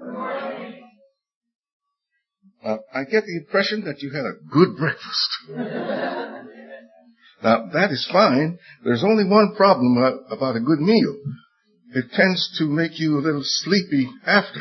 I get the impression that you had a good breakfast. Now, that is fine. There's only one problem about a good meal. It tends to make you a little sleepy after.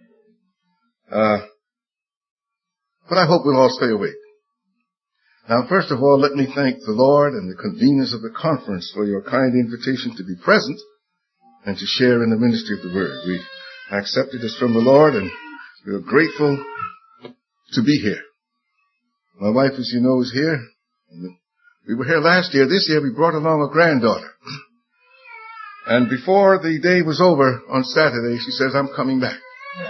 But I hope we'll all stay awake. Now, first of all, let me thank the Lord and the conveners of the conference for your kind invitation to be present and to share in the ministry of the Word. We accepted this from the Lord, and we are grateful to be here. My wife, as you know, is here. We were here last year. This year we brought along a granddaughter. And before the day was over on Saturday, she says, I'm coming back.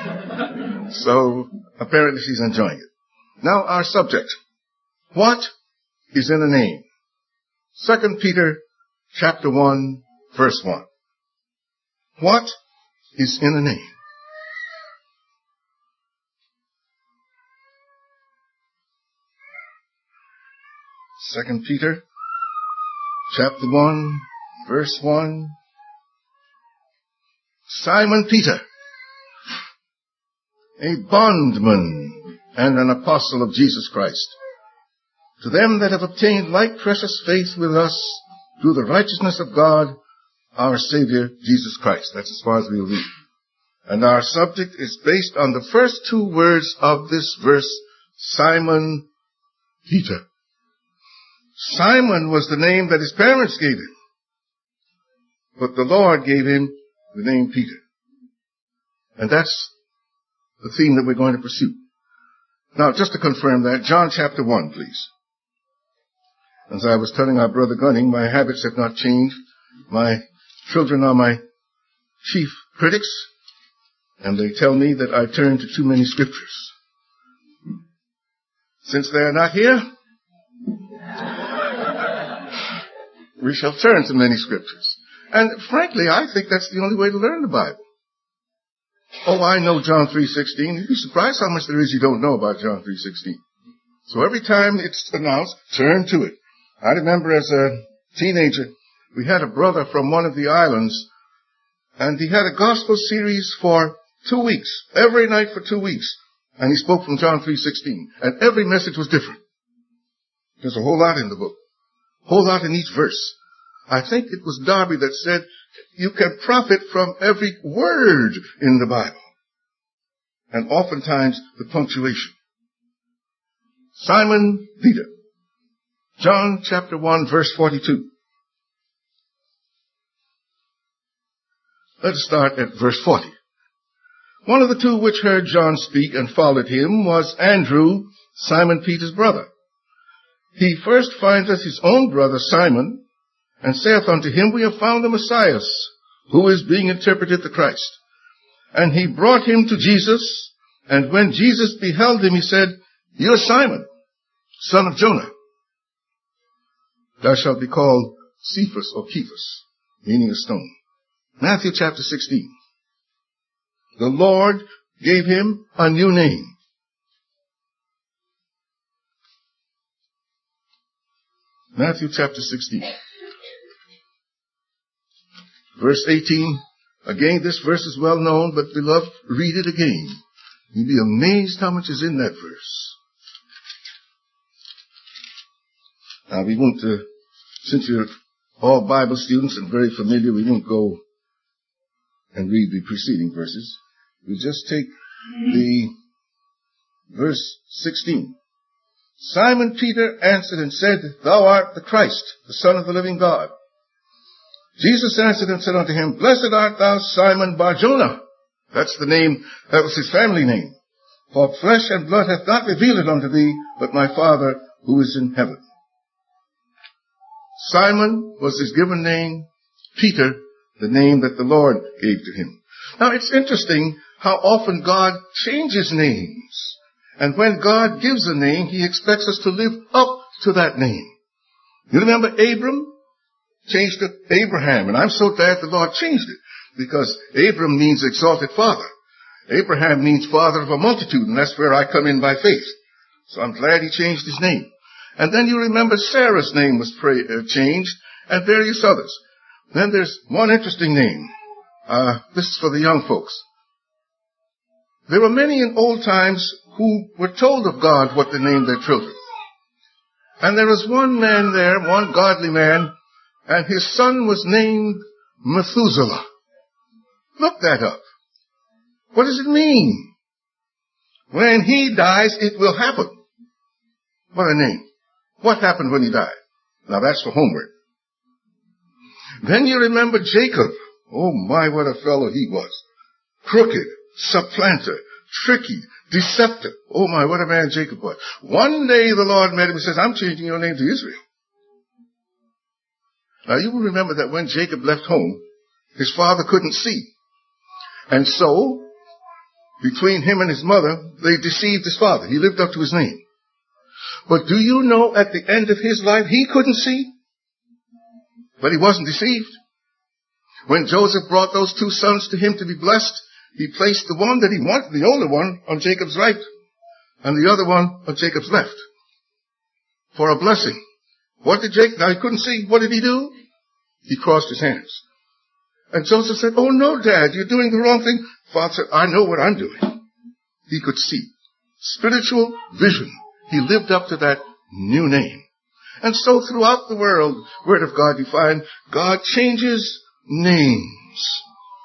So apparently she's enjoying it. Now our subject. What is in a name? 2 Peter chapter 1, verse 1. What is in a name? Second Peter chapter 1, verse 1. Simon Peter, a bondman and an apostle of Jesus Christ, to them that have obtained like precious faith with us through the righteousness of God, our Savior, Jesus Christ. That's as far as we'll read. And our subject is based on the first two words of this verse, Simon Peter. Simon was the name that his parents gave him, but the Lord gave him the name Peter. And that's the theme that we're going to pursue. Now, just to confirm that, John chapter 1, please. As I was telling our brother Gunning, my habits have not changed. My children are my chief critics, and they tell me that I turn to too many scriptures. Since they are not here, we shall turn to many scriptures. And frankly, I think that's the only way to learn the Bible. Oh, I know John 3:16. You'd be surprised how much there is you don't know about John 3:16. So every time it's announced, turn to it. I remember as a teenager, we had a brother from one of the islands, and he had a gospel series for 2 weeks, every night for 2 weeks. And he spoke from John 3:16. And every message was different. There's a whole lot in the book. A whole lot in each verse. I think it was Darby that said, you can profit from every word in the Bible. And oftentimes the punctuation. Simon Peter. John chapter 1, verse 42. Let us start at verse 40. One of the two which heard John speak and followed him was Andrew, Simon Peter's brother. He first findeth his own brother Simon, and saith unto him, we have found the Messiah, who is being interpreted the Christ. And he brought him to Jesus, and when Jesus beheld him, he said, You are Simon, son of Jonah. Thou shalt be called Cephas or Kephas, meaning a stone. Matthew chapter 16. The Lord gave him a new name. Matthew chapter 16. Verse 18. Again, this verse is well known, but beloved, read it again. You'll be amazed how much is in that verse. Now, we won't, since you're all Bible students and very familiar, we won't go and read the preceding verses. We just take the verse 16. Simon Peter answered and said, Thou art the Christ, the Son of the living God. Jesus answered and said unto him, Blessed art thou, Simon Bar-Jonah. That's the name, that was his family name. For flesh and blood hath not revealed it unto thee, but my Father who is in heaven. Simon was his given name, Peter, the name that the Lord gave to him. Now it's interesting how often God changes names. And when God gives a name, he expects us to live up to that name. You remember Abram? Changed to Abraham. And I'm so glad the Lord changed it, because Abram means exalted father. Abraham means father of a multitude, and that's where I come in by faith. So I'm glad he changed his name. And then you remember Sarah's name was changed, and various others. Then there's one interesting name. This is for the young folks. There were many in old times who were told of God what to name their children. And there was one man there, one godly man, and his son was named Methuselah. Look that up. What does it mean? When he dies, it will happen. What a name. What happened when he died? Now that's for homework. Then you remember Jacob. Oh my, what a fellow he was. Crooked, supplanter, tricky, deceptive. Oh my, what a man Jacob was. One day the Lord met him and says, I'm changing your name to Israel. Now you will remember that when Jacob left home, his father couldn't see. And so, between him and his mother, they deceived his father. He lived up to his name. But do you know at the end of his life, he couldn't see? But he wasn't deceived. When Joseph brought those two sons to him to be blessed, he placed the one that he wanted, the older one, on Jacob's right, and the other one on Jacob's left, for a blessing. What did Jacob, now he couldn't see, what did he do? He crossed his hands. And Joseph said, oh no, Dad, you're doing the wrong thing. Father said, I know what I'm doing. He could see. Spiritual vision. He lived up to that new name. And so throughout the world, Word of God, you find God changes names.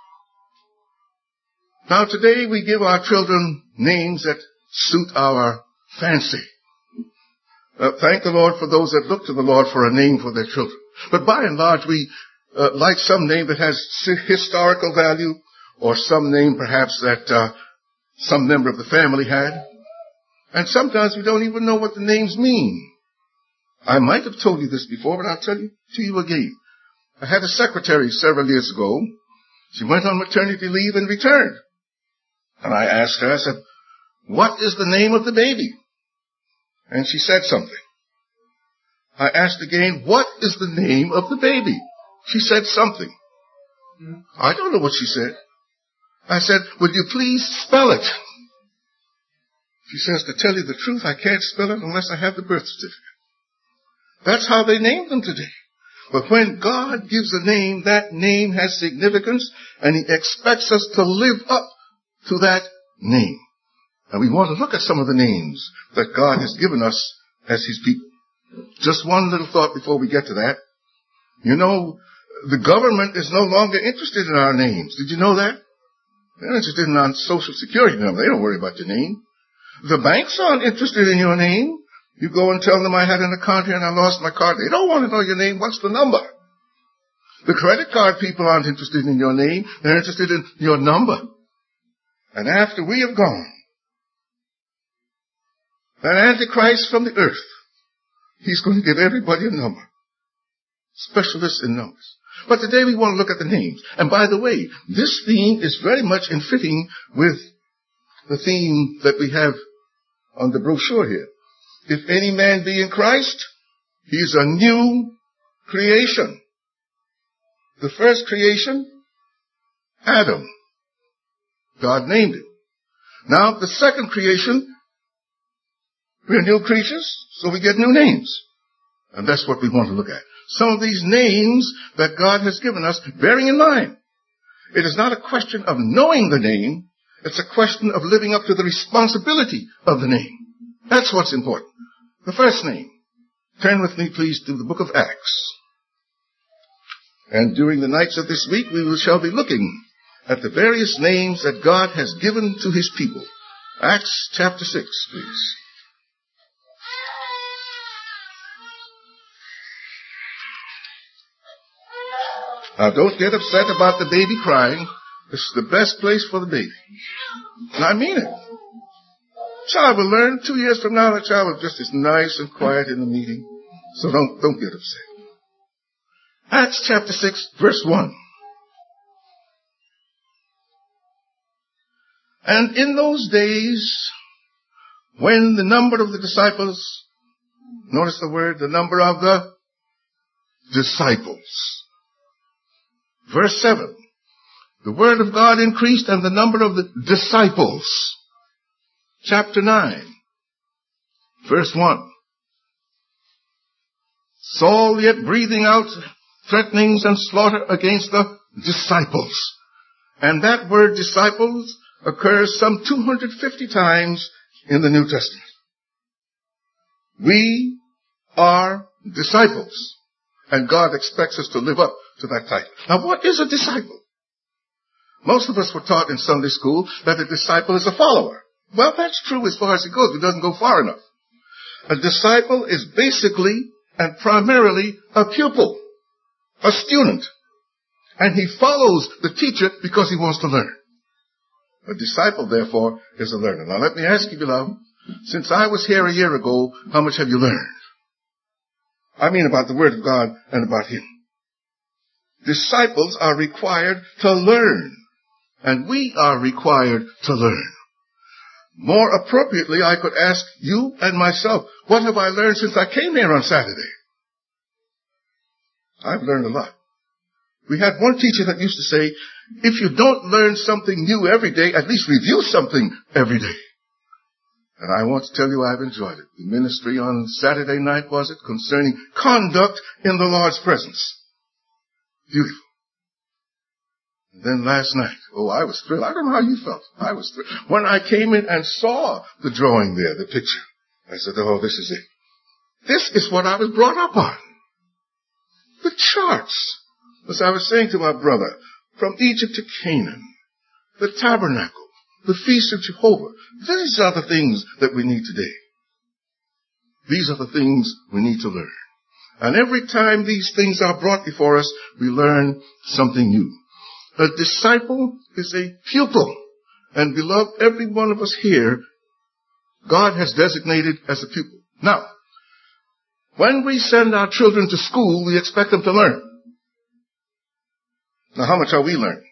Now today we give our children names that suit our fancy. Thank the Lord for those that look to the Lord for a name for their children. But by and large, we like some name that has historical value, or some name perhaps that some member of the family had. And sometimes we don't even know what the names mean. I might have told you this before, but I'll tell you to you again. I had a secretary several years ago. She went on maternity leave and returned. And I asked her, I said, what is the name of the baby? And she said something. I asked again, what is the name of the baby? She said something. I don't know what she said. I said, would you please spell it? She says, to tell you the truth, I can't spell it unless I have the birth certificate. That's how they named them today. But when God gives a name, that name has significance, and He expects us to live up to that name. And we want to look at some of the names that God has given us as His people. Just one little thought before we get to that. You know, the government is no longer interested in our names. Did you know that? They're interested in our social security number. They don't worry about your name. The banks aren't interested in your name. You go and tell them I had an account here and I lost my card. They don't want to know your name. What's the number? The credit card people aren't interested in your name. They're interested in your number. And after we have gone, that Antichrist from the earth, he's going to give everybody a number. Specialists in numbers. But today we want to look at the names. And by the way, this theme is very much in fitting with the theme that we have on the brochure here. If any man be in Christ, he is a new creation. The first creation, Adam. God named it. Now, the second creation, we're new creatures, so we get new names. And that's what we want to look at. Some of these names that God has given us, bearing in mind, it is not a question of knowing the name, it's a question of living up to the responsibility of the name. That's what's important. The first name. Turn with me, please, to the book of Acts. And during the nights of this week, we shall be looking at the various names that God has given to His people. Acts chapter 6, please. Now, don't get upset about the baby crying. This is the best place for the baby. And I mean it. Child will learn 2 years from now, the child will just as nice and quiet in the meeting. So don't get upset. Acts chapter 6, verse 1. And in those days, when the number of the disciples, notice the word, the number of the disciples. Verse 7. The word of God increased and the number of the disciples. Chapter 9, verse 1. Saul yet breathing out threatenings and slaughter against the disciples. And that word disciples occurs some 250 times in the New Testament. We are disciples, and God expects us to live up to that title. Now, what is a disciple? Most of us were taught in Sunday school that a disciple is a follower. Well, that's true as far as it goes. It doesn't go far enough. A disciple is basically and primarily a pupil, a student. And he follows the teacher because he wants to learn. A disciple, therefore, is a learner. Now, let me ask you, beloved, since I was here a year ago, how much have you learned? I mean about the Word of God and about Him. Disciples are required to learn, and we are required to learn. More appropriately, I could ask you and myself, what have I learned since I came here on Saturday? I've learned a lot. We had one teacher that used to say, if you don't learn something new every day, at least review something every day. And I want to tell you I've enjoyed it. The ministry on Saturday night, was it, concerning conduct in the Lord's presence. Beautiful. And then last night, I was thrilled. I don't know how you felt. I was thrilled. When I came in and saw the drawing there, the picture, I said, this is it. This is what I was brought up on. The charts. As I was saying to my brother, from Egypt to Canaan, the tabernacle, the feast of Jehovah, these are the things that we need today. These are the things we need to learn. And every time these things are brought before us, we learn something new. A disciple is a pupil. And beloved, every one of us here, God has designated as a pupil. Now, when we send our children to school, we expect them to learn. Now, how much are we learning?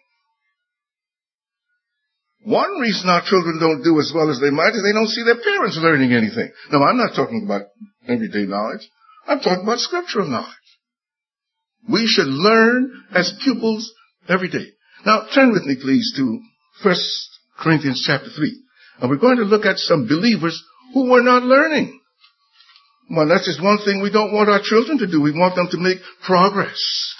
One reason our children don't do as well as they might is they don't see their parents learning anything. No, I'm not talking about everyday knowledge. I'm talking about scriptural knowledge. We should learn as pupils every day. Now, turn with me, please, to 1 Corinthians chapter 3. And we're going to look at some believers who were not learning. Well, that's just one thing we don't want our children to do. We want them to make progress.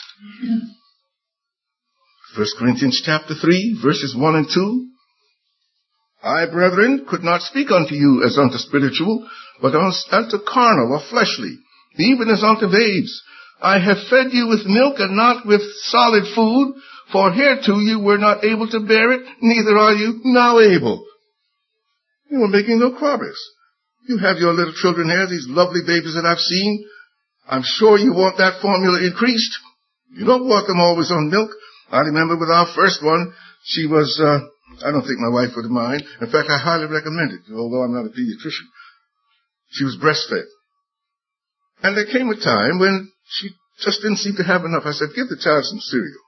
1 Corinthians chapter 3, verses 1 and 2. I, brethren, could not speak unto you as unto spiritual, but unto carnal or fleshly, even as unto babes. I have fed you with milk and not with solid food, for hereto you were not able to bear it, neither are you now able. You are making no progress. You have your little children here, these lovely babies that I've seen. I'm sure you want that formula increased. You don't want them always on milk. I remember with our first one, she was, I don't think my wife would mind. In fact, I highly recommend it, although I'm not a pediatrician. She was breastfed. And there came a time when she just didn't seem to have enough. I said, give the child some cereal.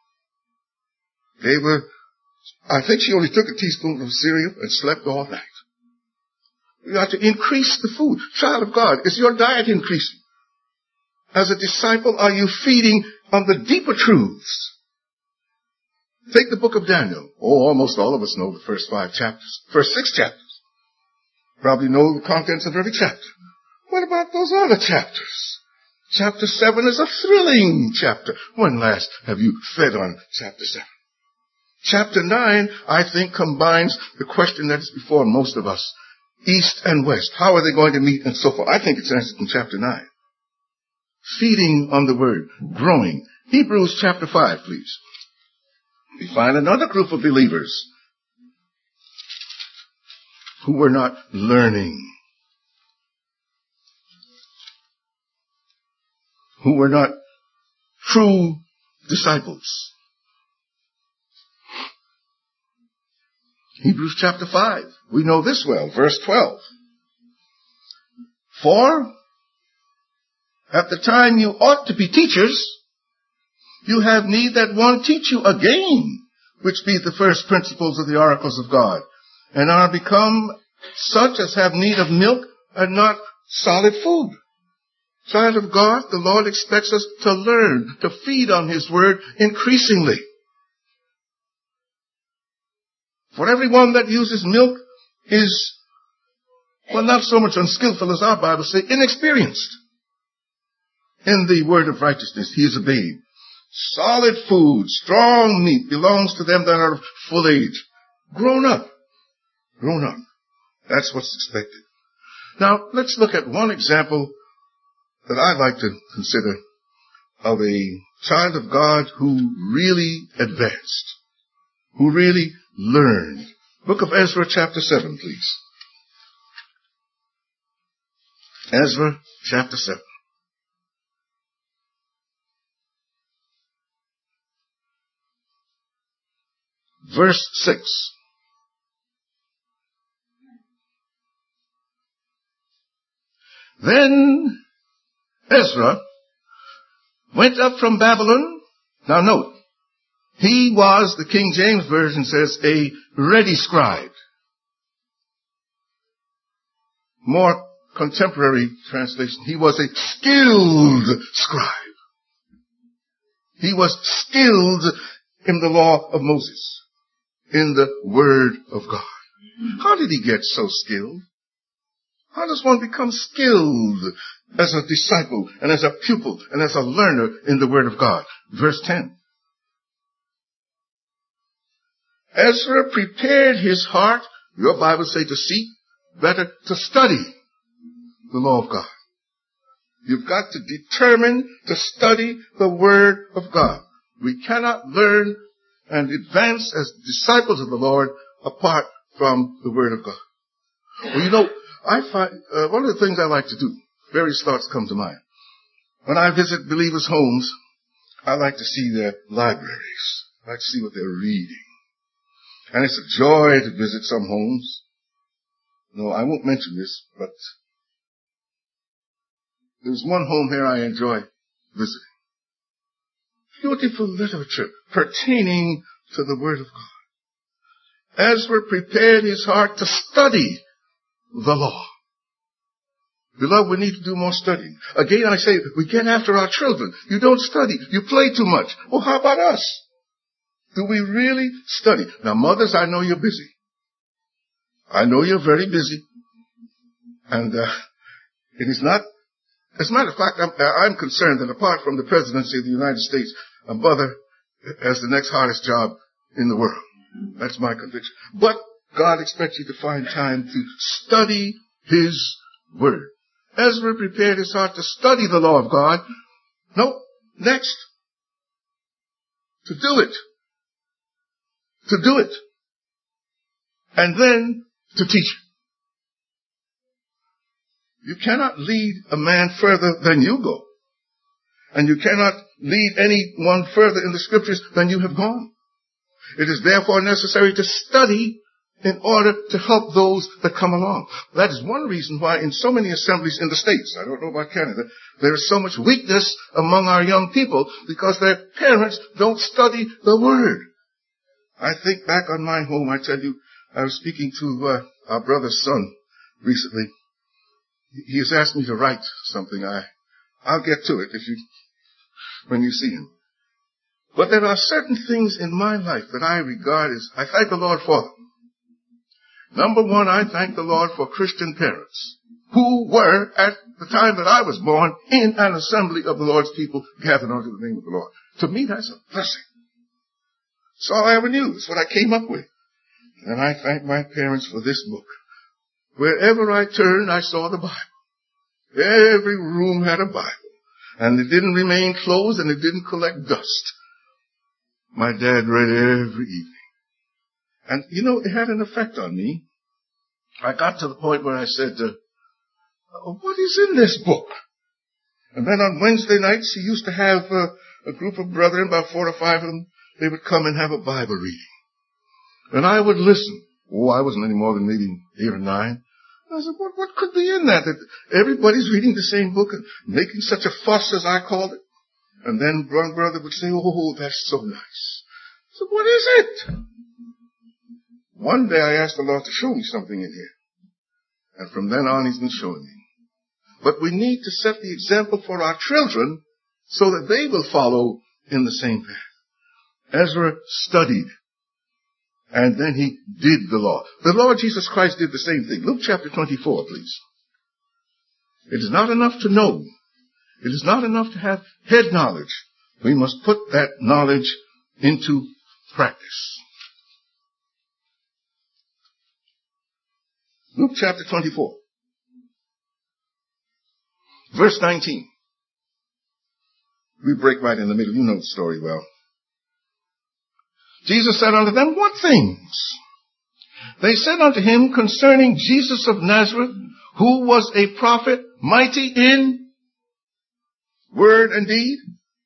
I think she only took a teaspoon of cereal and slept all night. You have to increase the food. Child of God, is your diet increasing? As a disciple, are you feeding on the deeper truths? Take the book of Daniel. Almost all of us know the first 6 chapters. Probably know the contents of every chapter. What about those other chapters? Chapter 7 is a thrilling chapter. When last have you fed on chapter 7? Chapter 9, I think, combines the question that is before most of us. East and West. How are they going to meet and so forth? I think it's answered in chapter 9. Feeding on the word. Growing. Hebrews chapter 5, please. We find another group of believers who were not learning, who were not true disciples. Hebrews chapter 5. We know this well, verse 12. For at the time you ought to be teachers, you have need that one teach you again, which be the first principles of the oracles of God, and are become such as have need of milk and not solid food. Child of God, the Lord expects us to learn, to feed on His word increasingly. For everyone that uses milk is, not so much unskillful as our Bible says, inexperienced in the word of righteousness. He is a babe. Solid food, strong meat belongs to them that are of full age, grown up grown up. That's what's expected. Now, let's look at one example that I'd like to consider of a child of God who really advanced, who really learned. Book of Ezra, chapter 7, please. Ezra, chapter 7. Verse 6. Then Ezra went up from Babylon. Now note, he was, the King James Version says, a ready scribe. More contemporary translation, he was a skilled scribe. He was skilled in the law of Moses, in the Word of God. How did he get so skilled? How does one become skilled as a disciple and as a pupil and as a learner in the Word of God? Verse 10. Ezra prepared his heart, your Bible say to seek, better to study the law of God. You've got to determine to study the Word of God. We cannot learn and advance as disciples of the Lord apart from the Word of God. Well, you know, I find, one of the things I like to do, various thoughts come to mind. When I visit believers' homes, I like to see their libraries. I like to see what they're reading. And it's a joy to visit some homes. No, I won't mention this, but there's one home here I enjoy visiting. Beautiful literature pertaining to the Word of God. Ezra prepared his heart to study the law. Beloved, we need to do more studying. Again, I say, we get after our children. You don't study. You play too much. Well, how about us? Do we really study? Now, mothers, I know you're busy. I know you're very busy. And it is not, as a matter of fact, I'm concerned that apart from the presidency of the United States, a mother has the next hardest job in the world. That's my conviction. But God expects you to find time to study His Word. Ezra prepared his heart to study the law of God. No, next, to do it. To do it. And then to teach it. You cannot lead a man further than you go. And you cannot lead anyone further in the Scriptures than you have gone. It is therefore necessary to study in order to help those that come along. That is one reason why in so many assemblies in the States, I don't know about Canada, there is so much weakness among our young people because their parents don't study the Word. I think back on my home, I tell you, I was speaking to our brother's son recently. He has asked me to write something. I'll get to it when you see him. But there are certain things in my life that I regard as, I thank the Lord for them. Number one, I thank the Lord for Christian parents who were, at the time that I was born, in an assembly of the Lord's people gathered unto the name of the Lord. To me, that's a blessing. It's all I ever knew. It's what I came up with. And I thank my parents for this book. Wherever I turned, I saw the Bible. Every room had a Bible. And it didn't remain closed and it didn't collect dust. My dad read every evening. And, you know, it had an effect on me. I got to the point where I said, what is in this book? And then on Wednesday nights, he used to have a group of brethren, about 4 or 5 of them. They would come and have a Bible reading. And I would listen. Oh, I wasn't any more than maybe 8 or 9. I said, what could be in that? That everybody's reading the same book and making such a fuss, as I called it. And then one brother would say, oh, that's so nice. I said, what is it? One day I asked the Lord to show me something in here. And from then on, He's been showing me. But we need to set the example for our children so that they will follow in the same path. Ezra studied. And then he did the law. The Lord Jesus Christ did the same thing. Luke chapter 24, please. It is not enough to know. It is not enough to have head knowledge. We must put that knowledge into practice. Luke chapter 24. Verse 19. We break right in the middle. You know the story well. Jesus said unto them, what things? They said unto him concerning Jesus of Nazareth, who was a prophet, mighty in word and deed.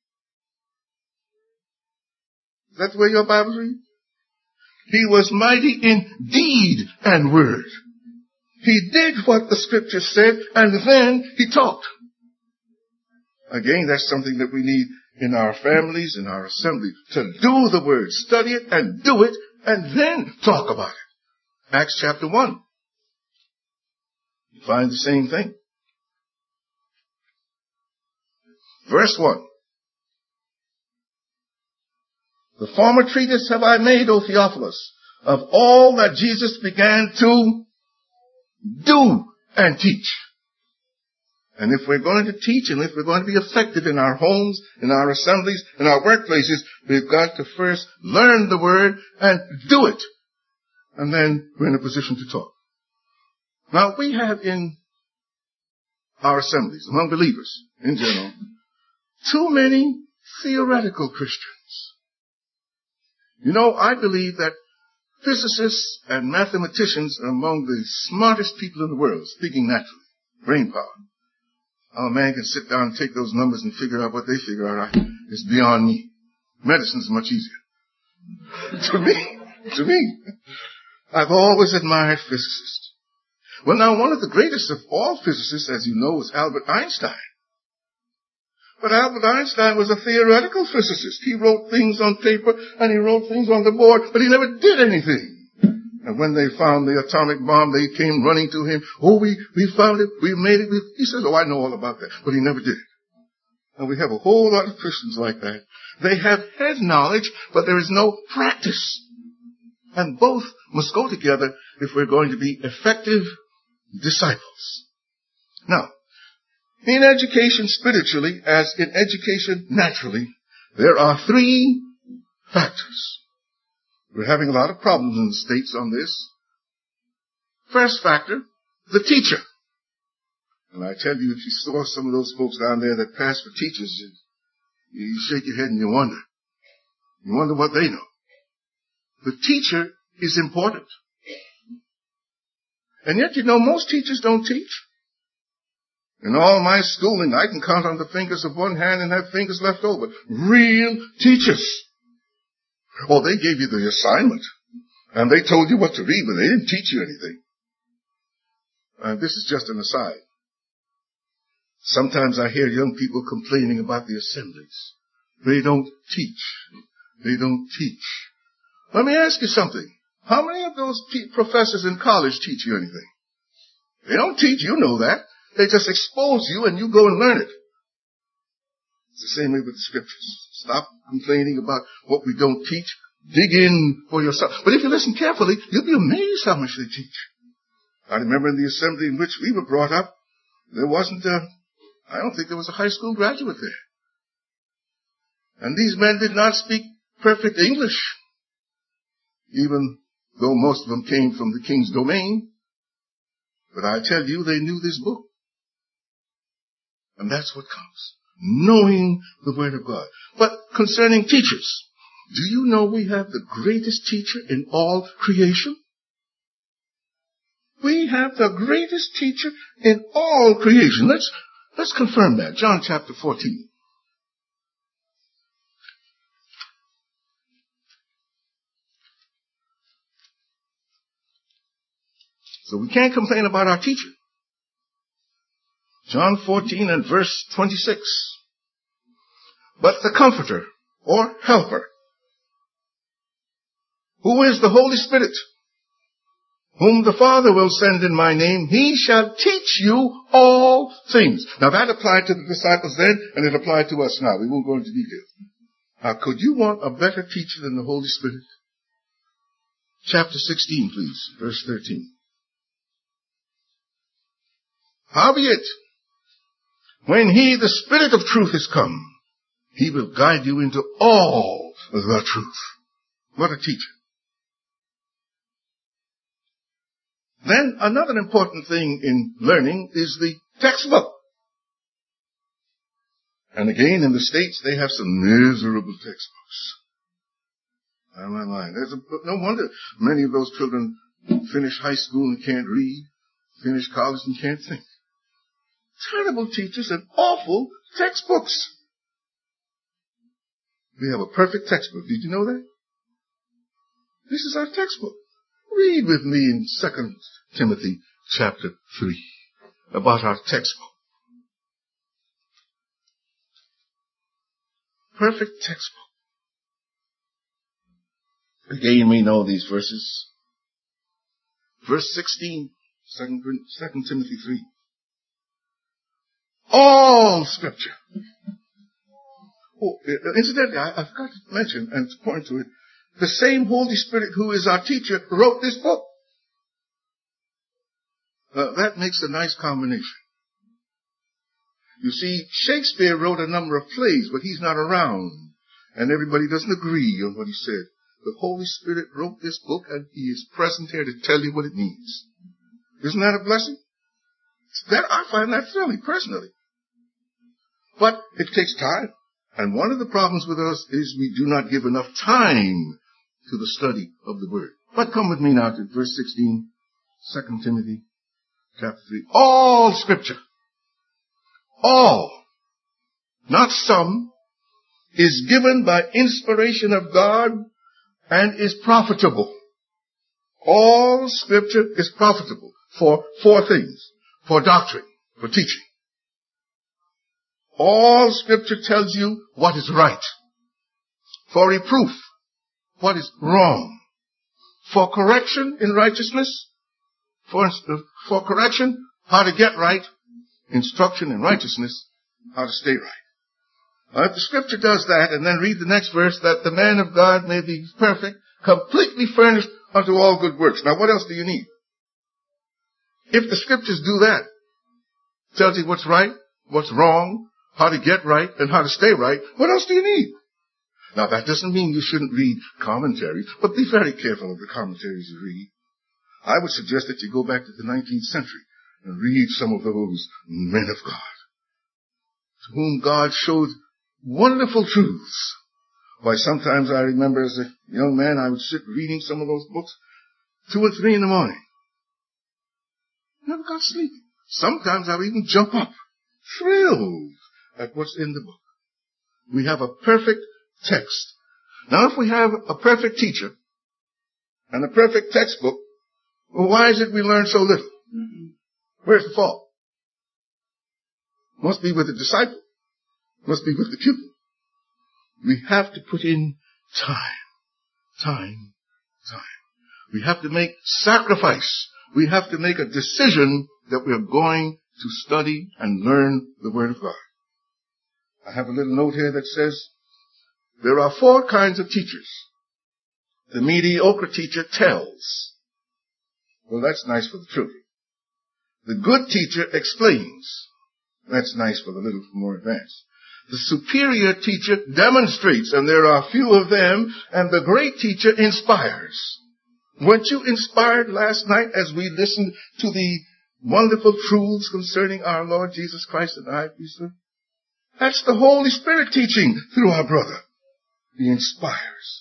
Is that the way your Bible reads? He was mighty in deed and word. He did what the scripture said, and then he talked. Again, that's something that we need in our families, in our assembly, to do the word, study it and do it, and then talk about it. Acts chapter 1. You find the same thing. Verse 1. The former treatise have I made, O Theophilus, of all that Jesus began to do and teach. And if we're going to teach and if we're going to be effective in our homes, in our assemblies, in our workplaces, we've got to first learn the word and do it. And then we're in a position to talk. Now, we have in our assemblies, among believers in general, too many theoretical Christians. You know, I believe that physicists and mathematicians are among the smartest people in the world, speaking naturally, brain power. How a man can sit down and take those numbers and figure out what they figure out is beyond me. Medicine's much easier. To me. I've always admired physicists. Well, now, one of the greatest of all physicists, as you know, was Albert Einstein. But Albert Einstein was a theoretical physicist. He wrote things on paper and he wrote things on the board, but he never did anything. And when they found the atomic bomb, they came running to him. Oh, we found it. We made it. He says, oh, I know all about that. But he never did it. And we have a whole lot of Christians like that. They have head knowledge, but there is no practice. And both must go together if we're going to be effective disciples. Now, in education spiritually, as in education naturally, there are three factors. We're having a lot of problems in the States on this. First factor, the teacher. And I tell you, if you saw some of those folks down there that pass for teachers, you shake your head and you wonder. You wonder what they know. The teacher is important. And yet, you know, most teachers don't teach. In all my schooling, I can count on the fingers of one hand and have fingers left over. Real teachers. Oh, they gave you the assignment. And they told you what to read, but they didn't teach you anything. This is just an aside. Sometimes I hear young people complaining about the assemblies. They don't teach. They don't teach. Let me ask you something. How many of those professors in college teach you anything? They don't teach, you know that. They just expose you and you go and learn it. It's the same way with the scriptures. Stop complaining about what we don't teach. Dig in for yourself. But if you listen carefully, you'll be amazed how much they teach. I remember in the assembly in which we were brought up, there wasn't I don't think there was a high school graduate there. And these men did not speak perfect English, even though most of them came from the king's domain. But I tell you, they knew this book. And that's what counts. Knowing the Word of God. But concerning teachers, do you know we have the greatest teacher in all creation? We have the greatest teacher in all creation. Let's confirm that. John chapter 14. So we can't complain about our teacher. John 14 and verse 26. But the Comforter, or Helper, who is the Holy Spirit, whom the Father will send in my name, he shall teach you all things. Now that applied to the disciples then, and it applied to us now. We won't go into details. Now, could you want a better teacher than the Holy Spirit? Chapter 16, please, verse 13. Howbeit, when he, the Spirit of truth, is come, he will guide you into all the truth. What a teacher. Then another important thing in learning is the textbook. And again, in the States, they have some miserable textbooks. My. No wonder many of those children finish high school and can't read, finish college and can't think. Terrible teachers and awful textbooks. We have a perfect textbook. Did you know that? This is our textbook. Read with me in 2 Timothy chapter 3 about our textbook. Perfect textbook. Again, we know these verses. Verse 16, 2 Timothy 3. All Scripture. Oh, incidentally, I forgot to mention and to point to it, the same Holy Spirit who is our teacher wrote this book. That makes a nice combination. You see, Shakespeare wrote a number of plays, but he's not around, and everybody doesn't agree on what he said. The Holy Spirit wrote this book, and he is present here to tell you what it means. Isn't that a blessing? I find that thrilling, personally. But it takes time. And one of the problems with us is we do not give enough time to the study of the Word. But come with me now to verse 16, 2 Timothy chapter 3. All Scripture, all, not some, is given by inspiration of God and is profitable. All Scripture is profitable for four things. For doctrine, for teaching. All Scripture tells you what is right. For reproof, what is wrong. For correction in righteousness. For correction, how to get right. Instruction in righteousness, how to stay right. If the Scripture does that, and then read the next verse, that the man of God may be perfect, completely furnished unto all good works. Now what else do you need? If the Scriptures do that, tells you what's right, what's wrong, how to get right, and how to stay right, what else do you need? Now that doesn't mean you shouldn't read commentaries, but be very careful of the commentaries you read. I would suggest that you go back to the 19th century and read some of those men of God, to whom God showed wonderful truths. Why, sometimes I remember as a young man, I would sit reading some of those books 2 or 3 in the morning. Never got sleepy. Sometimes I would even jump up, thrilled at what's in the book. We have a perfect text. Now, if we have a perfect teacher and a perfect textbook, well, why is it we learn so little? Where's the fault? Must be with the disciple. Must be with the pupil. We have to put in time. We have to make sacrifice. We have to make a decision that we are going to study and learn the Word of God. I have a little note here that says there are 4 kinds of teachers. The mediocre teacher tells. Well, that's nice for the children. The good teacher explains. That's nice for the little more advanced. The superior teacher demonstrates, and there are few of them, and the great teacher inspires. Weren't you inspired last night as we listened to the wonderful truths concerning our Lord Jesus Christ and the high priesthood? That's the Holy Spirit teaching through our brother. He inspires.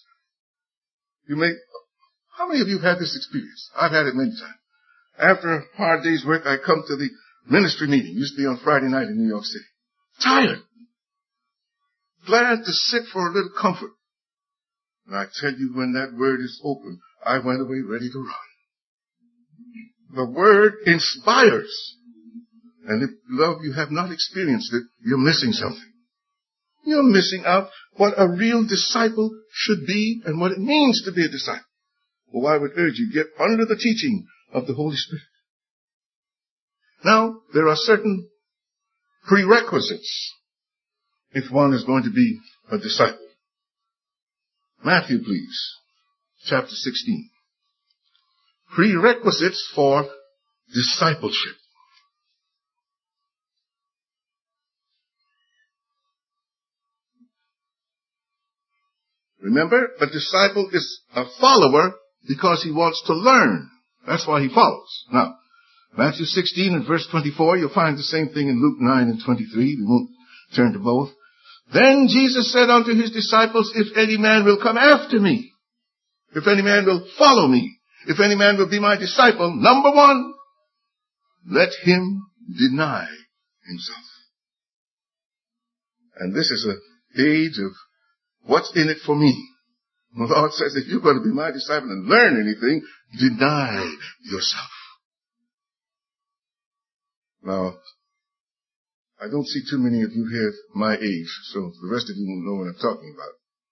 How many of you have had this experience? I've had it many times. After a hard day's work, I come to the ministry meeting. It used to be on Friday night in New York City. Tired. Glad to sit for a little comfort. And I tell you, when that word is open, I went away ready to run. The word inspires. And if, love, you have not experienced it, you're missing something. You're missing out what a real disciple should be and what it means to be a disciple. Well, I would urge you, get under the teaching of the Holy Spirit. Now, there are certain prerequisites if one is going to be a disciple. Matthew, please, chapter 16. Prerequisites for discipleship. Remember, a disciple is a follower because he wants to learn That's why he follows. Now, Matthew 16 and verse 24, you'll find the same thing in Luke 9 and 23. We won't turn to both. Then Jesus said unto his disciples, if any man will come after me, if any man will follow me, if any man will be my disciple, number one, let him deny himself. And this is an age of what's in it for me. The Lord says, if you're going to be my disciple and learn anything, deny yourself. Now, I don't see too many of you here my age, so the rest of you won't know what I'm talking about.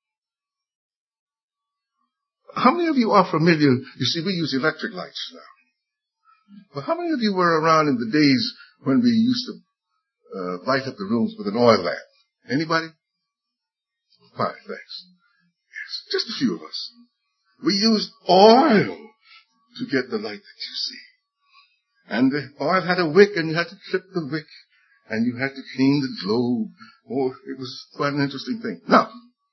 How many of you are familiar? You see, we use electric lights now. But how many of you were around in the days when we used to light up the rooms with an oil lamp? Anybody? Fine, thanks. Yes, just a few of us. We used oil to get the light that you see. And the oil had a wick, and you had to clip the wick, and you had to clean the globe. Oh, it was quite an interesting thing. Now,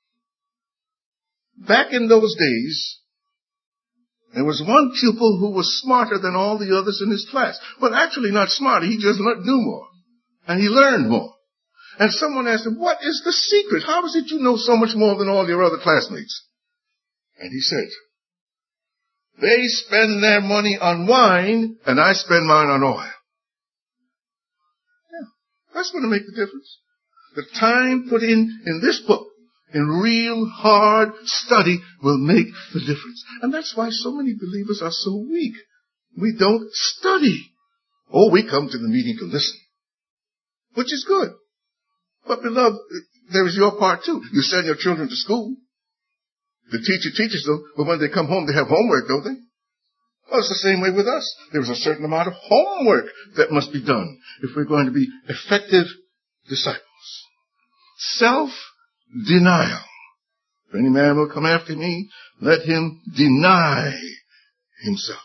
back in those days, there was one pupil who was smarter than all the others in his class. Well, actually not smarter, he just knew more. And he learned more. And someone asked him, what is the secret? How is it you know so much more than all your other classmates? And he said, they spend their money on wine, and I spend mine on oil. Yeah, that's going to make the difference. The time put in this book, in real hard study, will make the difference. And that's why so many believers are so weak. We don't study. Oh, we come to the meeting to listen, which is good. But beloved, there is your part too. You send your children to school. The teacher teaches them, but when they come home, they have homework, don't they? Well, it's the same way with us. There's a certain amount of homework that must be done if we're going to be effective disciples. Self-denial. If any man will come after me, let him deny himself.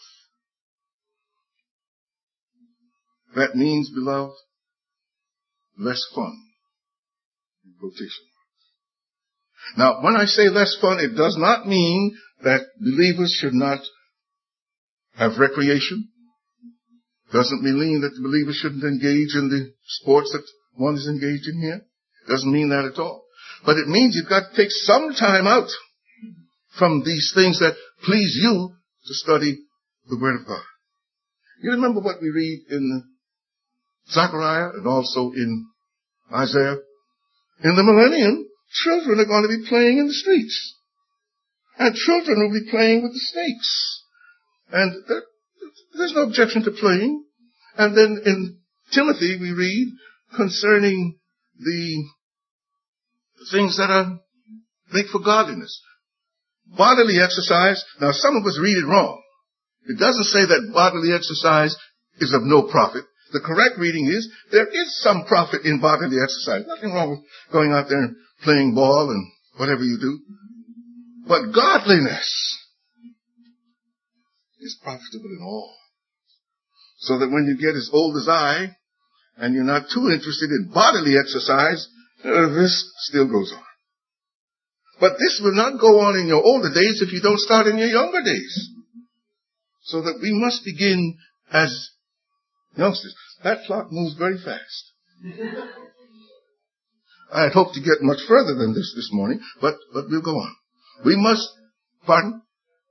That means, beloved, less fun. In quotation. Now, when I say less fun, it does not mean that believers should not have recreation. Doesn't mean that the believers shouldn't engage in the sports that one is engaged in here. Doesn't mean that at all. But it means you've got to take some time out from these things that please you to study the Word of God. You remember what we read in Zechariah and also in Isaiah? In the millennium, children are going to be playing in the streets. And children will be playing with the snakes. And there's no objection to playing. And then in Timothy we read concerning the things that are make for godliness. Bodily exercise. Now some of us read it wrong. It doesn't say that bodily exercise is of no profit. The correct reading is there is some profit in bodily exercise. Nothing wrong with going out there and playing ball and whatever you do. But godliness is profitable in all. So that when you get as old as I, and you're not too interested in bodily exercise, this still goes on. But this will not go on in your older days if you don't start in your younger days. So that we must begin as youngsters. That clock moves very fast. I had hoped to get much further than this morning, but we'll go on. We must, pardon?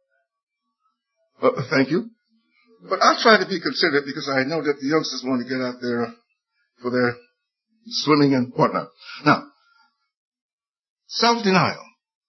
Thank you. But I'll try to be considerate because I know that the youngsters want to get out there for their swimming and whatnot. Now, self-denial.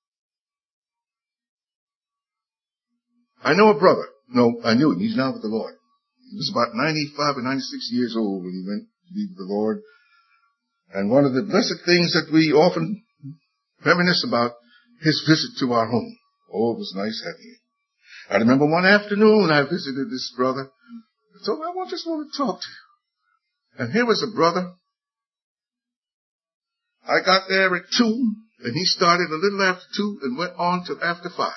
I know a brother. No, I knew him. He's now with the Lord. He was about 95 or 96 years old when he went to be with the Lord. And one of the blessed things that we often reminisce about, his visit to our home. Oh, it was nice having him. I remember one afternoon I visited this brother. I told him, I just want to talk to you. And here was a brother. I got there at 2, and he started a little after 2 and went on till after 5.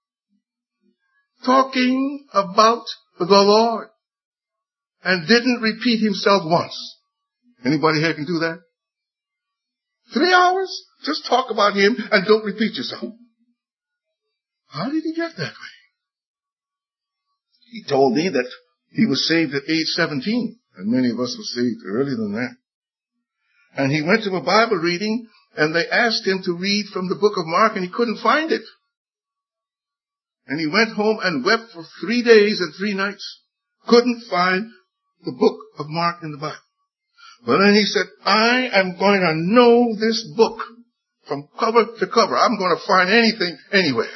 Talking about the Lord. And didn't repeat himself once. Anybody here can do that? 3 hours? Just talk about him and don't repeat yourself. How did he get that way? He told me that he was saved at age 17, and many of us were saved earlier than that. And he went to a Bible reading, and they asked him to read from the book of Mark, and he couldn't find it. And he went home and wept for 3 days and 3 nights. Couldn't find the book of Mark in the Bible. But then he said, I am going to know this book from cover to cover. I'm going to find anything, anywhere.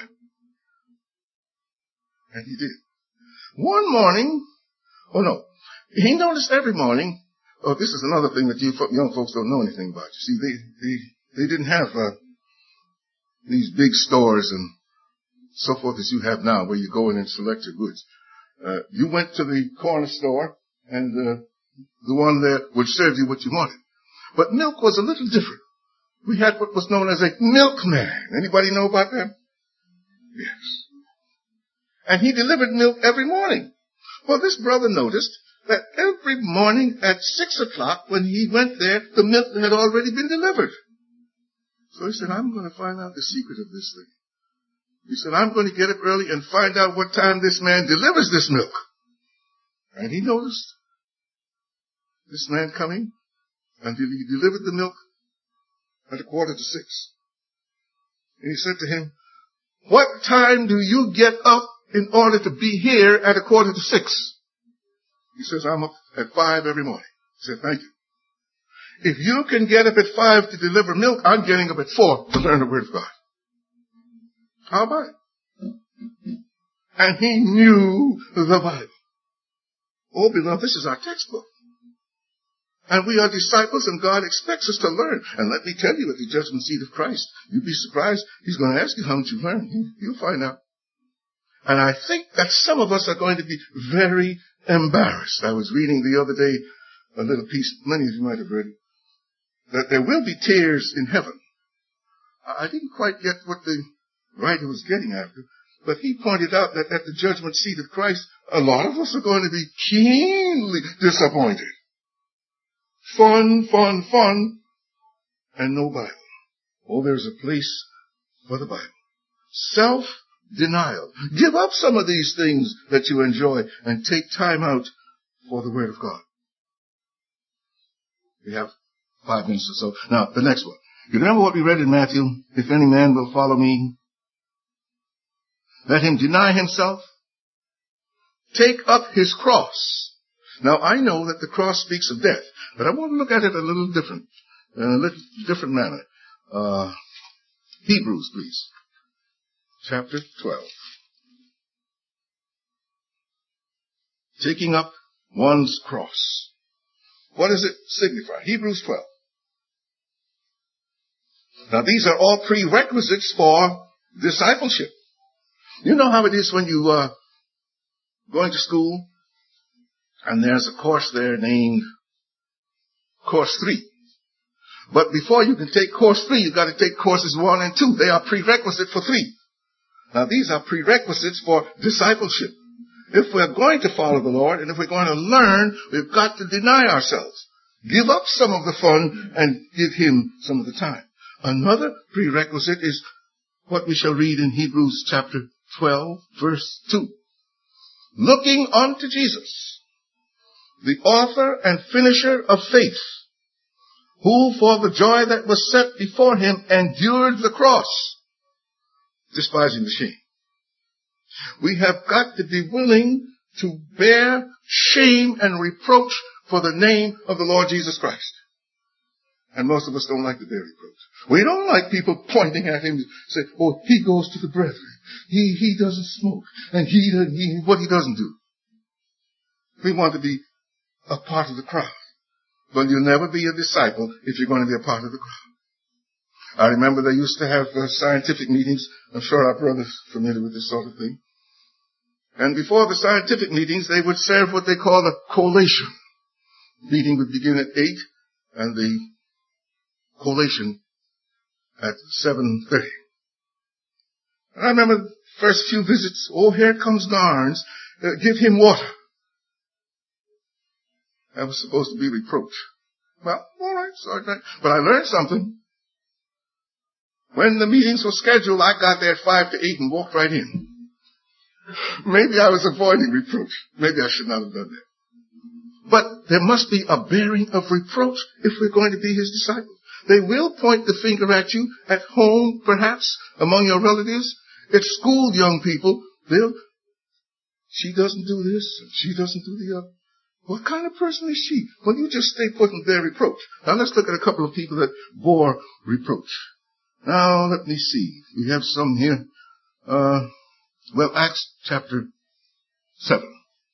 And he did. One morning, he noticed every morning, this is another thing that you young folks don't know anything about. You see, they didn't have these big stores and so forth as you have now, where you go in and select your goods. You went to the corner store, and the one there would serve you what you wanted. But milk was a little different. We had what was known as a milkman. Anybody know about that? Yes. And he delivered milk every morning. Well, this brother noticed that every morning at 6 o'clock when he went there, the milk had already been delivered. So he said, I'm going to find out the secret of this thing. He said, I'm going to get up early and find out what time this man delivers this milk. And he noticed this man coming until he delivered the milk at 5:45. And he said to him, what time do you get up in order to be here at 5:45? He says, I'm up at 5 every morning. He said, thank you. If you can get up at 5 to deliver milk, I'm getting up at 4 to learn the Word of God. How about it? And he knew the Bible. Oh, beloved, this is our textbook. And we are disciples, and God expects us to learn. And let me tell you, at the judgment seat of Christ, you'd be surprised. He's going to ask you how much you learned. You'll find out. And I think that some of us are going to be very embarrassed. I was reading the other day a little piece, many of you might have read it, that there will be tears in heaven. I didn't quite get what the writer was getting after, but he pointed out that at the judgment seat of Christ, a lot of us are going to be keenly disappointed. Fun, and no Bible. Oh, there's a place for the Bible. Self-denial. Give up some of these things that you enjoy and take time out for the Word of God. We have 5 minutes or so. Now, the next one. You remember what we read in Matthew? If any man will follow me, let him deny himself, take up his cross. Now, I know that the cross speaks of death, but I want to look at it a little different, in a little different manner. Hebrews, please. Chapter 12. Taking up one's cross. What does it signify? Hebrews 12. Now, these are all prerequisites for discipleship. You know how it is when you are going to school, and there's a course there named Course 3. But before you can take Course 3, you've got to take Courses 1 and 2. They are prerequisite for 3. Now, these are prerequisites for discipleship. If we're going to follow the Lord, and if we're going to learn, we've got to deny ourselves. Give up some of the fun and give Him some of the time. Another prerequisite is what we shall read in Hebrews chapter 12, verse 2. Looking unto Jesus, the author and finisher of faith, who for the joy that was set before him endured the cross, despising the shame. We have got to be willing to bear shame and reproach for the name of the Lord Jesus Christ. And most of us don't like to bear reproach. We don't like people pointing at him and say, oh, he goes to the brethren. He doesn't smoke. And what he doesn't do. We want to be a part of the crowd. But you'll never be a disciple if you're going to be a part of the crowd. I remember they used to have scientific meetings. I'm sure our brother's familiar with this sort of thing. And before the scientific meetings, they would serve what they call a collation. Meeting would begin at 8, and the collation at 7:30. And I remember the first few visits, oh, here comes Narns, give him water. That was supposed to be reproach. Well, all right, sorry, but I learned something. When the meetings were scheduled, I got there at 5 to 8 and walked right in. Maybe I was avoiding reproach. Maybe I should not have done that. But there must be a bearing of reproach if we're going to be his disciples. They will point the finger at you at home, perhaps, among your relatives. At school, young people, she doesn't do this, and she doesn't do the other. What kind of person is she? Well, you just stay put and bear reproach. Now let's look at a couple of people that bore reproach. Now, let me see. We have some here. Acts chapter 7.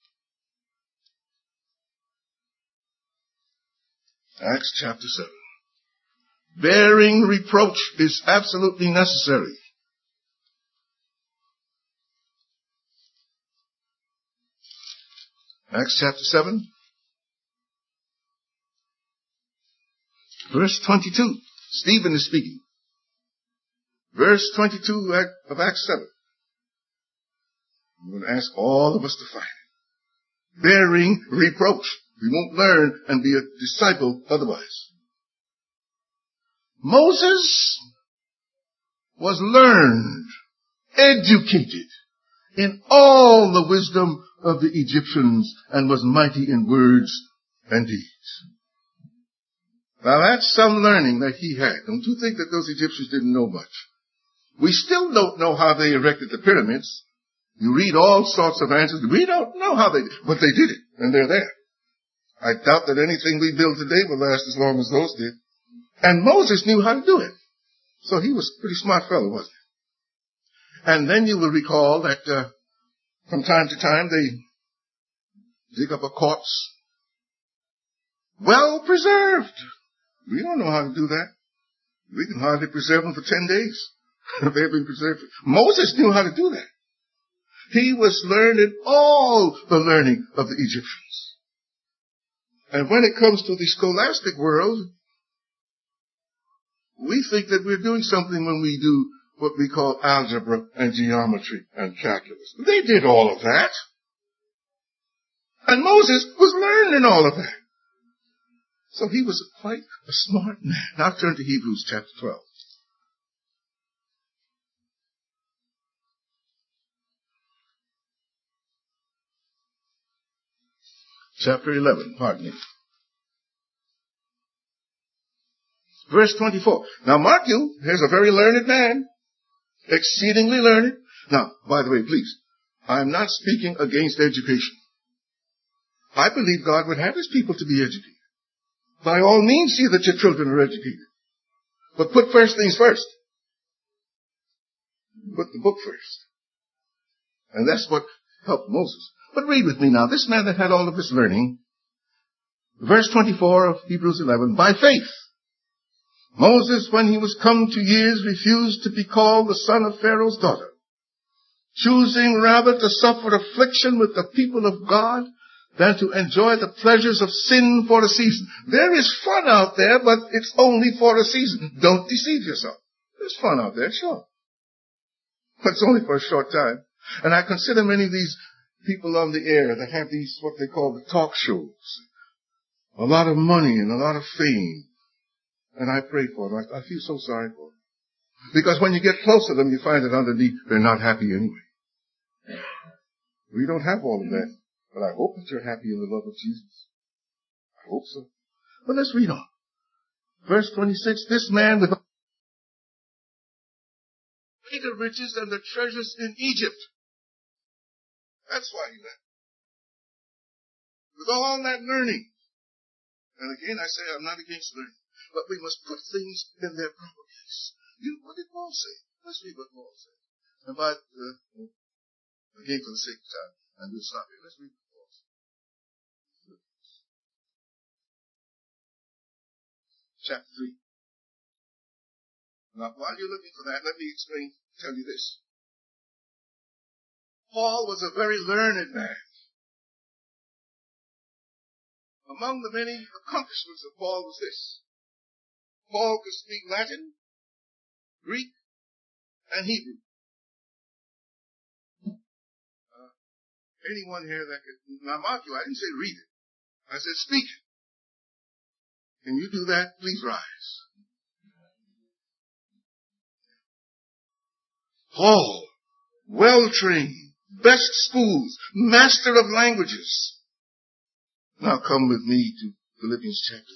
Acts chapter 7. Bearing reproach is absolutely necessary. Acts chapter 7, verse 22. Stephen is speaking. Verse 22 of Acts 7. I'm going to ask all of us to find it. Bearing reproach. We won't learn and be a disciple otherwise. Moses was learned, educated in all the wisdom of the Egyptians and was mighty in words and deeds. Now that's some learning that he had. Don't you think that those Egyptians didn't know much? We still don't know how they erected the pyramids. You read all sorts of answers. We don't know how they did, but they did it, and they're there. I doubt that anything we build today will last as long as those did. And Moses knew how to do it. So he was a pretty smart fellow, wasn't he? And then you will recall that from time to time they dig up a corpse. Well preserved. We don't know how to do that. We can hardly preserve them for 10 days. They've been preserved. Moses knew how to do that. He was learned in all the learning of the Egyptians. And when it comes to the scholastic world, we think that we're doing something when we do what we call algebra and geometry and calculus. They did all of that. And Moses was learned in all of that. So he was quite a smart man. Now turn to Hebrews chapter 12. Chapter 11, pardon me. Verse 24. Now mark you, here's a very learned man. Exceedingly learned. Now, by the way, please, I'm not speaking against education. I believe God would have his people to be educated. By all means, see that your children are educated. But put first things first. Put the book first. And that's what helped Moses. But read with me now. This man that had all of this learning, verse 24 of Hebrews 11, by faith, Moses, when he was come to years, refused to be called the son of Pharaoh's daughter, choosing rather to suffer affliction with the people of God than to enjoy the pleasures of sin for a season. There is fun out there, but it's only for a season. Don't deceive yourself. There's fun out there, sure. But it's only for a short time. And I consider many of these people on the air that have these, what they call the talk shows. A lot of money and a lot of fame. And I pray for them. I feel so sorry for them. Because when you get close to them, you find that underneath they're not happy anyway. We don't have all of that. But I hope that you're happy in the love of Jesus. I hope so. But let's read on. Verse 26, this man with greater riches than the treasures in Egypt. That's why he left. With all that learning. And again, I say I'm not against learning. But we must put things in their proper place. What did Paul say? Let's read what Paul said. And again, for the sake of time, and we'll stop here. Let's read what Paul said. Chapter 3. Now, while you're looking for that, let me tell you this. Paul was a very learned man. Among the many accomplishments of Paul was this. Paul could speak Latin, Greek, and Hebrew. Anyone here that could, now mark you, I didn't say read it. I said speak it. Can you do that? Please rise. Paul, well-trained, best schools, master of languages. Now come with me to Philippians chapter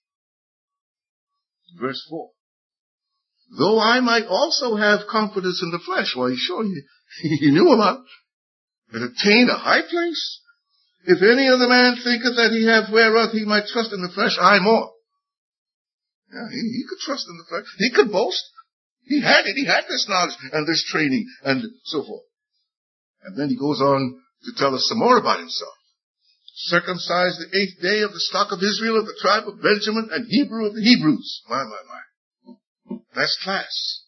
3, verse 4. Though I might also have confidence in the flesh. Well, he's sure he knew a lot. But attain a high place. If any other man thinketh that he hath whereof he might trust in the flesh, I more. Yeah, he could trust in the flesh. He could boast. He had it. He had this knowledge and this training and so forth. And then he goes on to tell us some more about himself. Circumcised the 8th day of the stock of Israel, of the tribe of Benjamin, and Hebrew of the Hebrews. My. That's class.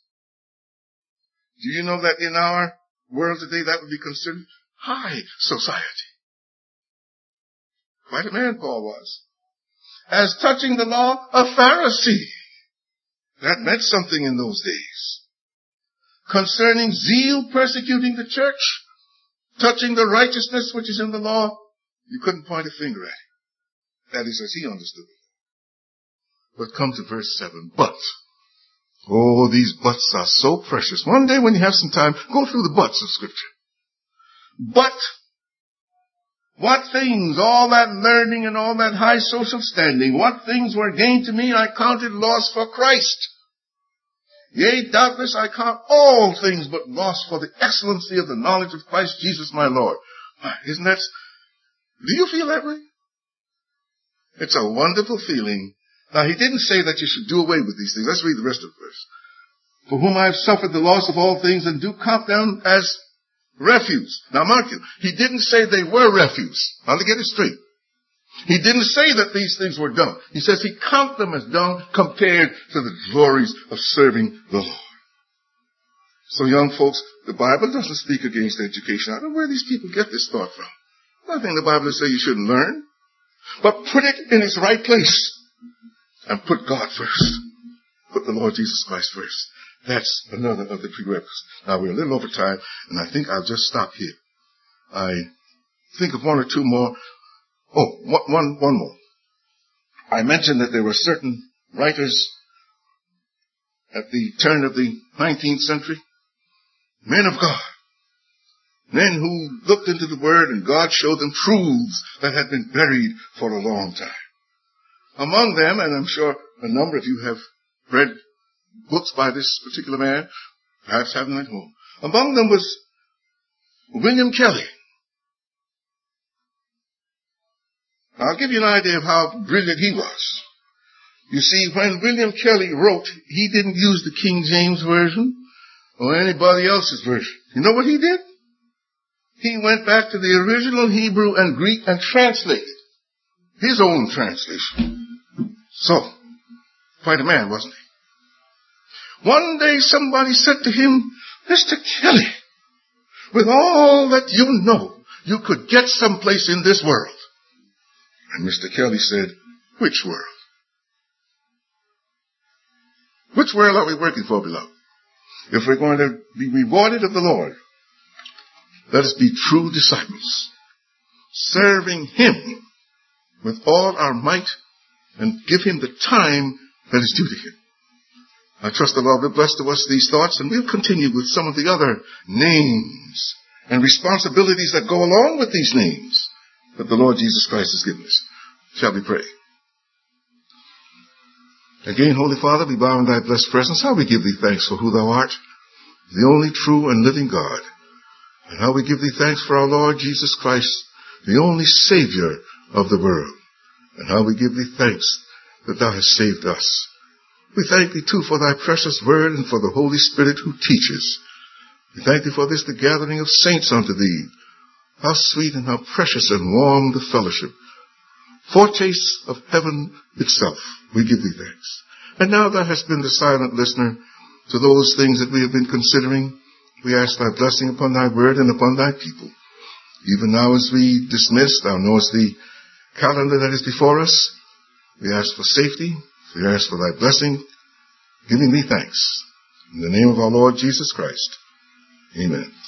Do you know that in our world today that would be considered high society? Quite a man Paul was. As touching the law, a Pharisee. That meant something in those days. Concerning zeal, persecuting the church, touching the righteousness which is in the law, you couldn't point a finger at it. That is as he understood it. But come to verse 7. But, oh, these buts are so precious. One day when you have some time, go through the buts of Scripture. But, what things, all that learning and all that high social standing, what things were gained to me, I counted loss for Christ. Yea, doubtless I count all things but loss for the excellency of the knowledge of Christ Jesus my Lord. Isn't that, do you feel that way? It's a wonderful feeling. Now, he didn't say that you should do away with these things. Let's read the rest of the verse. For whom I have suffered the loss of all things and do count them as refuse. Now mark you, he didn't say they were refuse. Now to get it straight. He didn't say that these things were dung. He says he count them as dung compared to the glories of serving the Lord. So young folks, the Bible doesn't speak against education. I don't know where these people get this thought from. Nothing in the Bible says you shouldn't learn. But put it in its right place. And put God first. Put the Lord Jesus Christ first. That's another of the prerequisites. Now we're a little over time, and I think I'll just stop here. I think of one or two more. Oh, one more. I mentioned that there were certain writers at the turn of the 19th century, men of God, men who looked into the Word and God showed them truths that had been buried for a long time. Among them, and I'm sure a number of you have read books by this particular man, perhaps have them at home. Among them was William Kelly. I'll give you an idea of how brilliant he was. You see, when William Kelly wrote, he didn't use the King James Version or anybody else's version. You know what he did? He went back to the original Hebrew and Greek and translated his own translation. So, quite a man, wasn't he? One day somebody said to him, Mr. Kelly, with all that you know, you could get someplace in this world. And Mr. Kelly said, which world? Which world are we working for, beloved? If we're going to be rewarded of the Lord, let us be true disciples, serving Him with all our might and give Him the time that is due to Him. I trust the Lord will bless to us these thoughts, and we'll continue with some of the other names and responsibilities that go along with these names that the Lord Jesus Christ has given us. Shall we pray? Again, Holy Father, we bow in thy blessed presence. How we give thee thanks for who thou art, the only true and living God. And how we give thee thanks for our Lord Jesus Christ, the only Savior of the world. And how we give thee thanks that thou hast saved us. We thank thee too for thy precious word and for the Holy Spirit who teaches. We thank thee for this, the gathering of saints unto thee. How sweet and how precious and warm the fellowship. Foretaste of heaven itself. We give thee thanks. And now thou hast been the silent listener to those things that we have been considering. We ask thy blessing upon thy word and upon thy people. Even now as we dismiss, thou knowest the calendar that is before us. We ask for safety. We ask for thy blessing, giving thee thanks. In the name of our Lord Jesus Christ. Amen.